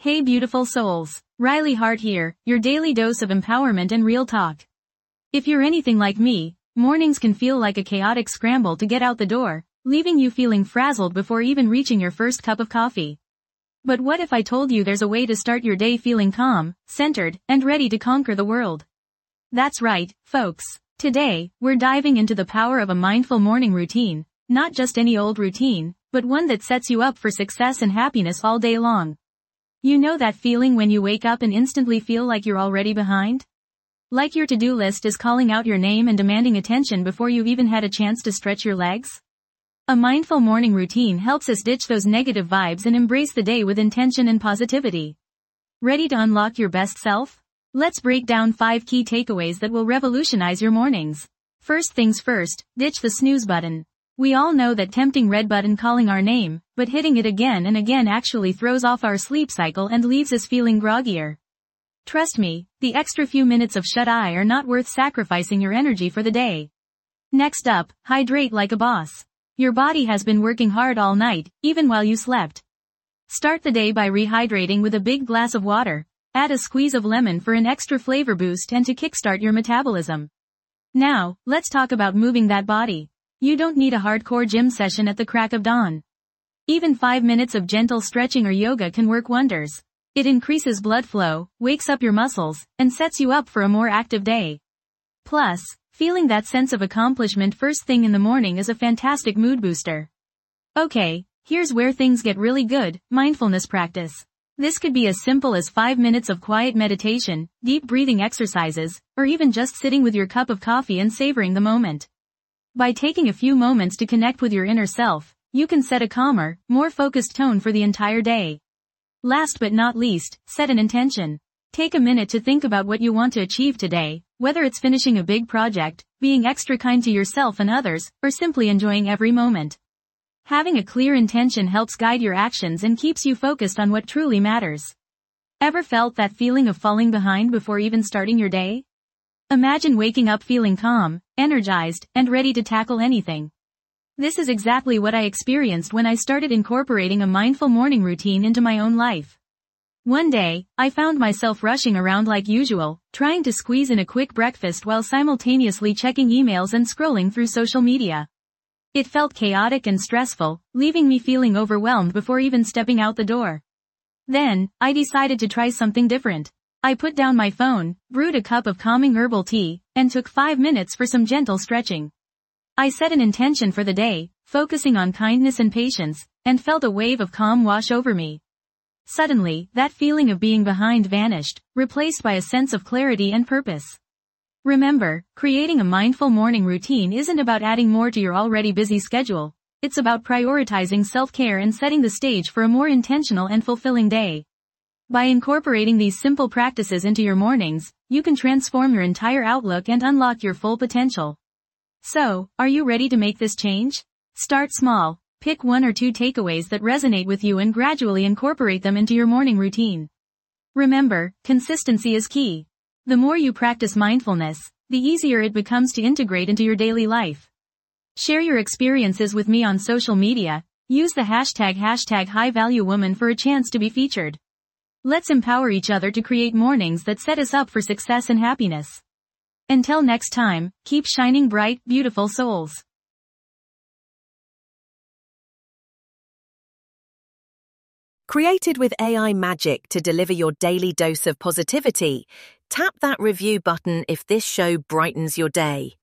Hey beautiful souls, Riley Hart here, your daily dose of empowerment and real talk. If you're anything like me, mornings can feel like a chaotic scramble to get out the door, leaving you feeling frazzled before even reaching your first cup of coffee. But what if I told you there's a way to start your day feeling calm, centered, and ready to conquer the world? That's right, folks. Today, we're diving into the power of a mindful morning routine, not just any old routine, but one that sets you up for success and happiness all day long. You know that feeling when you wake up and instantly feel like you're already behind? Like your to-do list is calling out your name and demanding attention before you've even had a chance to stretch your legs? A mindful morning routine helps us ditch those negative vibes and embrace the day with intention and positivity. Ready to unlock your best self? Let's break down 5 key takeaways that will revolutionize your mornings. First things first, ditch the snooze button. We all know that tempting red button calling our name, but hitting it again and again actually throws off our sleep cycle and leaves us feeling groggier. Trust me, the extra few minutes of shut-eye are not worth sacrificing your energy for the day. Next up, hydrate like a boss. Your body has been working hard all night, even while you slept. Start the day by rehydrating with a big glass of water. Add a squeeze of lemon for an extra flavor boost and to kickstart your metabolism. Now, let's talk about moving that body. You don't need a hardcore gym session at the crack of dawn. Even 5 minutes of gentle stretching or yoga can work wonders. It increases blood flow, wakes up your muscles, and sets you up for a more active day. Plus, feeling that sense of accomplishment first thing in the morning is a fantastic mood booster. Okay, here's where things get really good, mindfulness practice. This could be as simple as 5 minutes of quiet meditation, deep breathing exercises, or even just sitting with your cup of coffee and savoring the moment. By taking a few moments to connect with your inner self, you can set a calmer, more focused tone for the entire day. Last but not least, set an intention. Take a minute to think about what you want to achieve today, whether it's finishing a big project, being extra kind to yourself and others, or simply enjoying every moment. Having a clear intention helps guide your actions and keeps you focused on what truly matters. Ever felt that feeling of falling behind before even starting your day? Imagine waking up feeling calm, energized, and ready to tackle anything. This is exactly what I experienced when I started incorporating a mindful morning routine into my own life. One day, I found myself rushing around like usual, trying to squeeze in a quick breakfast while simultaneously checking emails and scrolling through social media. It felt chaotic and stressful, leaving me feeling overwhelmed before even stepping out the door. Then, I decided to try something different. I put down my phone, brewed a cup of calming herbal tea, and took 5 minutes for some gentle stretching. I set an intention for the day, focusing on kindness and patience, and felt a wave of calm wash over me. Suddenly, that feeling of being behind vanished, replaced by a sense of clarity and purpose. Remember, creating a mindful morning routine isn't about adding more to your already busy schedule. It's about prioritizing self-care and setting the stage for a more intentional and fulfilling day. By incorporating these simple practices into your mornings, you can transform your entire outlook and unlock your full potential. So, are you ready to make this change? Start small, pick 1 or 2 takeaways that resonate with you and gradually incorporate them into your morning routine. Remember, consistency is key. The more you practice mindfulness, the easier it becomes to integrate into your daily life. Share your experiences with me on social media. Use the hashtag #HighValueWoman for a chance to be featured. Let's empower each other to create mornings that set us up for success and happiness. Until next time, keep shining bright, beautiful souls. Created with AI magic to deliver your daily dose of positivity, tap that review button if this show brightens your day.